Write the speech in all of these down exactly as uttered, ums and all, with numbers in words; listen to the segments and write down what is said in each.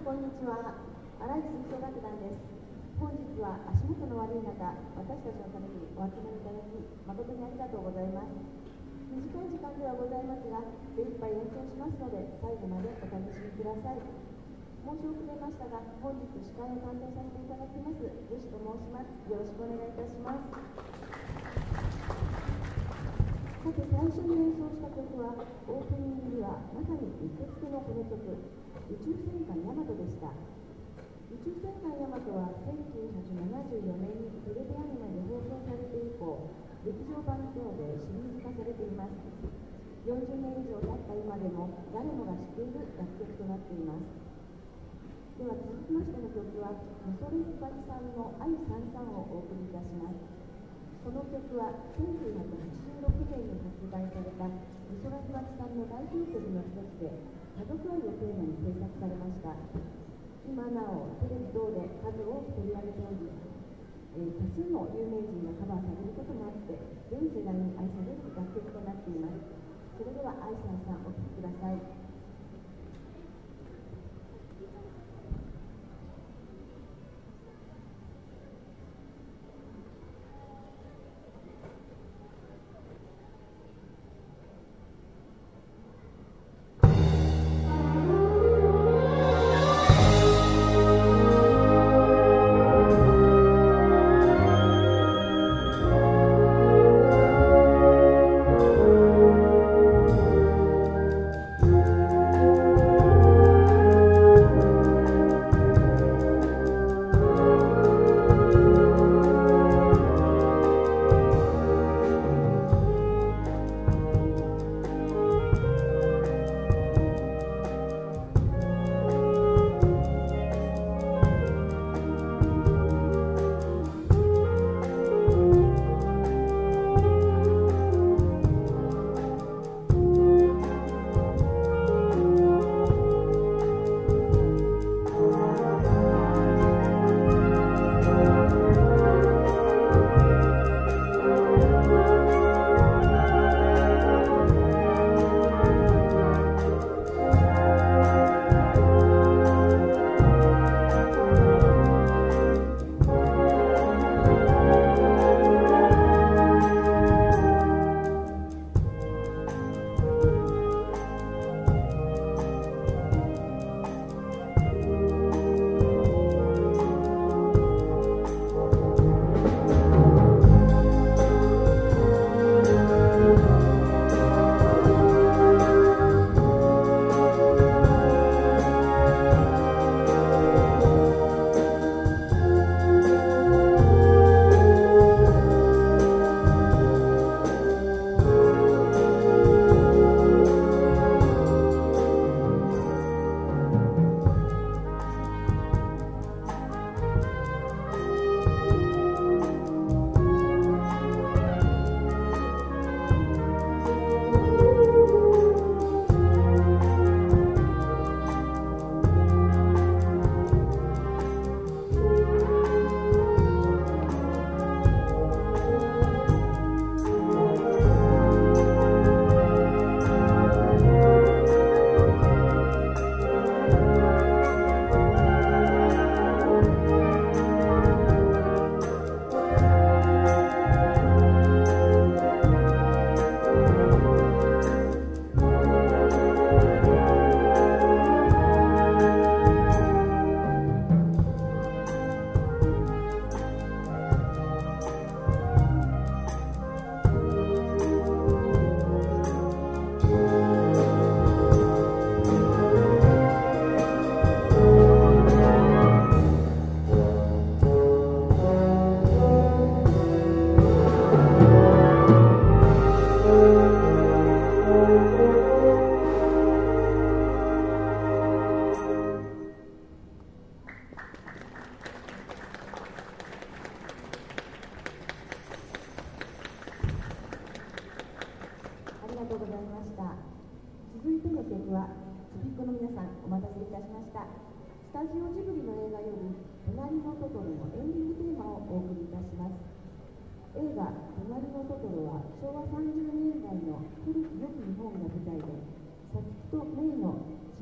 こんにちは。荒井吹奏楽団です。本日は足元の悪い中、私たちのためにお集まりいただき、誠にありがとうございます。短い時間ではございますが、精一杯演奏しますので、最後までお楽しみください。申し遅れましたが、本日司会を担当させていただきます、女子と申します。よろしくお願いいたします。さて、最初に演奏した曲は、オープニングにはまさにうってつけのこの曲、宇宙戦艦ヤマトでした。宇宙戦艦ヤマトはせんきゅうひゃくななじゅうよねんにテレビアニメで放送されて以降、劇場版等でシリーズ化されています。よんじゅうねん以上経った今でも誰もが知っている楽曲となっています。では続きましての曲は、美空ひばりさんの愛燦々をお送りいたします。この曲はせんきゅうひゃくはちじゅうろくねんに発売された美空ひばりさんの代表曲の一つで、家族愛をテーマに制作されました。今なおテレビ等で数多く取り上げており、えー、多数の有名人がカバーされることもあって、全世代に愛される楽曲となっています。それでは愛さんさん、お聴きください。スタジオジブリの映画より「隣のトトロ」のエンディングテーマをお送りいたします。映画「隣のトトロ」はしょうわさんじゅうねんだいの古き良き日本が舞台で、サツキとメイの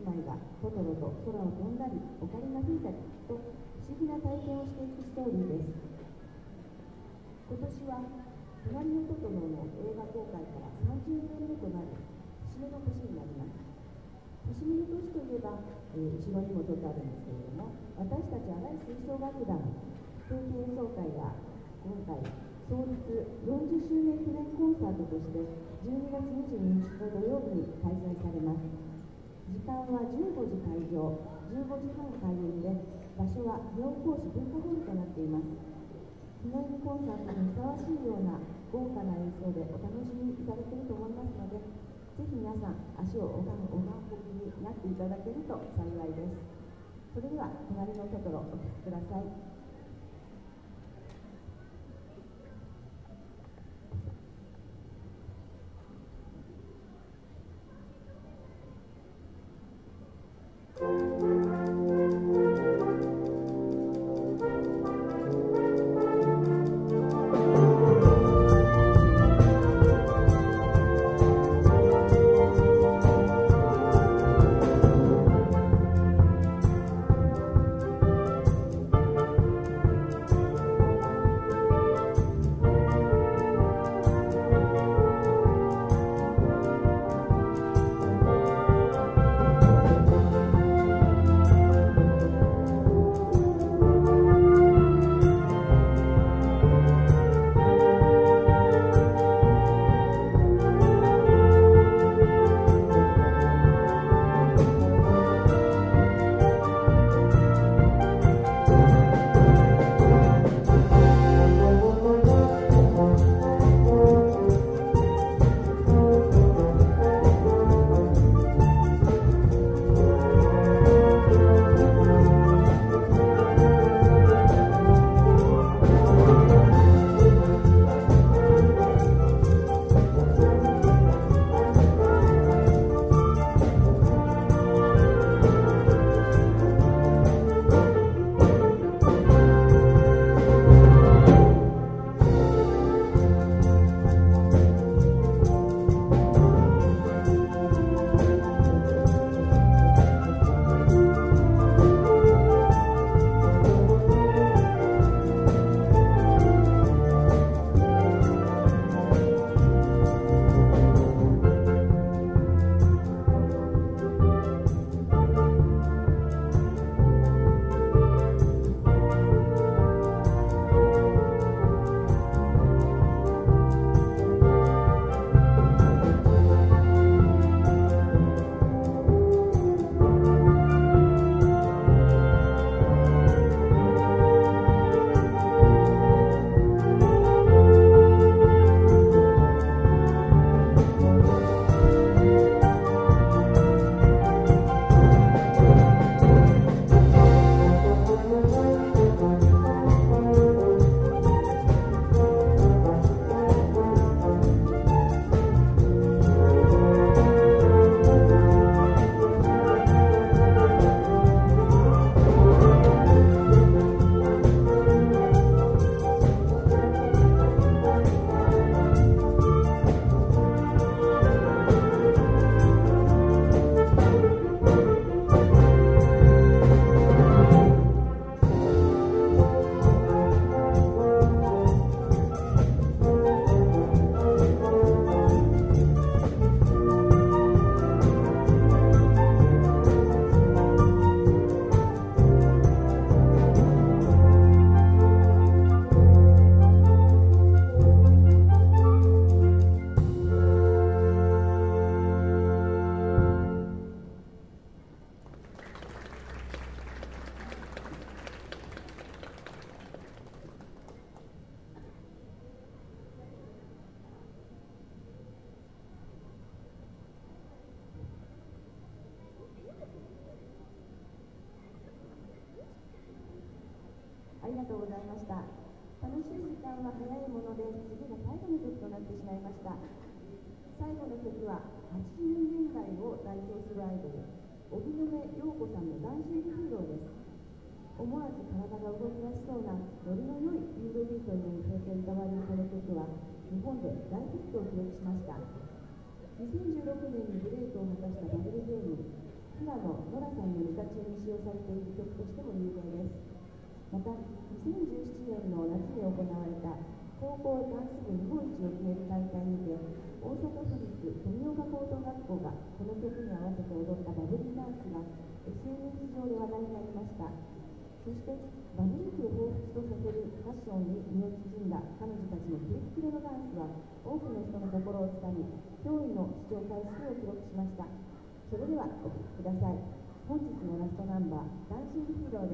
姉妹がトトロと空を飛んだりオカリナ吹いたりと不思議な体験をしていくストーリーです。今年は隣のトトロの映画公開からさんじゅうねんめとなる節目の年になります。節目の年といえば、えー、後ろにもちょっとあるんですけれども、私たち新井吹奏楽団定期演奏会が今回創立よんじゅっしゅうねん記念コンサートとしてじゅうにがつにじゅうににちの土曜日に開催されます。時間はじゅうごじ開場、じゅうごじはん開演で、場所は妙高市文化ホールとなっています。記念コンサートにふさわしいような豪華な演奏でお楽しみいただけると思いますので、ぜひ皆さん足をおがんおがんになっていただけると幸いです。それでは隣のトトロお聴きください。ありがとうございました。楽しい時間は早いもので、次が最後の曲となってしまいました。最後の曲ははちじゅうねんだいを代表するアイドル、荻野目洋子さんのダンシングヒーローです。思わず体が動き出しそうなノリの良いムードビートに乗せて歌われるこの曲は日本で大ヒットを記録しました。にせんじゅうろくねんにブレイクを果たしたバブル芸人、 菅野ノラさんの歌中に使用されている曲としても有名です。また、にせんじゅうななねんの夏に行われた高校ダンス部日本一を決める大会にて、大阪府立富岡高等学校がこの曲に合わせて踊ったバブリーダンスが エスエヌエス 上で話題になりました。そしてバブリー期を彷彿とさせるファッションに身を包んだ彼女たちのキレッキレのダンスは多くの人の心をつかみ、驚異の視聴回数を記録しました。それではお聴きください。本日のラストナンバー、ダンシングヒーローです。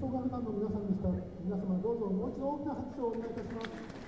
送楽団の皆さんでした。皆様どうぞもう一度大きな拍手をお願いいたします。